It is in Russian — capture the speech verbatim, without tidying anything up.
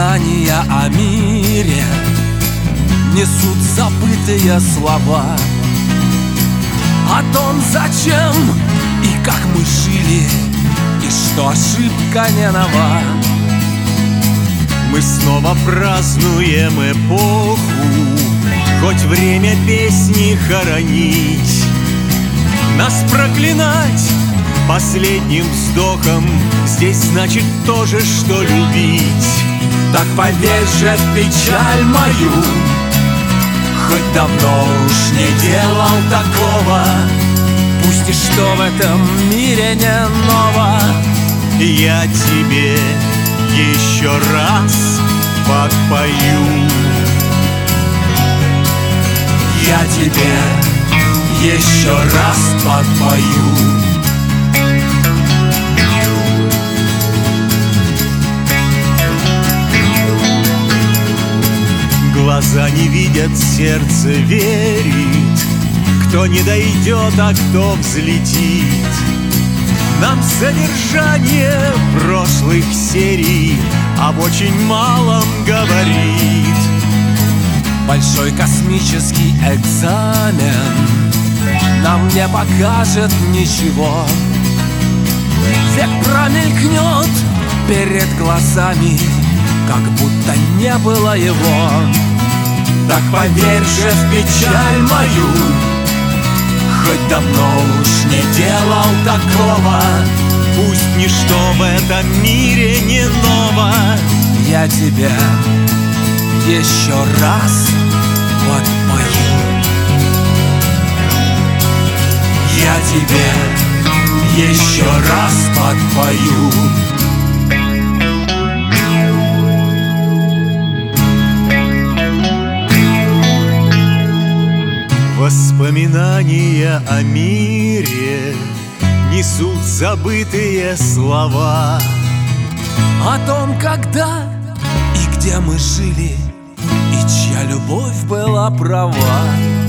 Воспоминания о мире несут забытые слова о том, зачем и как мы жили, и что ошибка не нова. Мы снова празднуем эпоху, хоть время песни хоронить. Нас проклинать последним вздохом здесь значит то же, что любить. Так поверь же в печаль мою, хоть давно уж не делал такого. Пусть ничто в этом мире не ново. Я тебе еще раз подпою. Я тебе еще раз подпою. Глаза не видят, сердце верит. Кто не дойдет, а кто взлетит. Нам содержание прошлых серий об очень малом говорит. Большой космический экзамен нам не покажет ничего. Век промелькнет перед глазами, как будто не было его. Так поверь же в печаль мою, хоть давно уж не делал такого. Пусть ничто в этом мире не ново. Я тебе еще раз подпою. Я тебе еще раз подпою. Воспоминания о мире несут забытые слова О том, когда и где мы жили, и чья любовь была права.